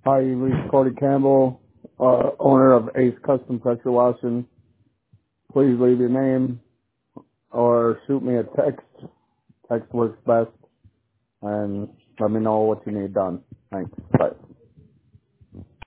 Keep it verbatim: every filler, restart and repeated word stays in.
Hi, you reached Cody Campbell, uh, owner of Ace Custom Pressure Washing. Please leave your name or shoot me a text. Text works best, and let me know what you need done. Thanks. Bye.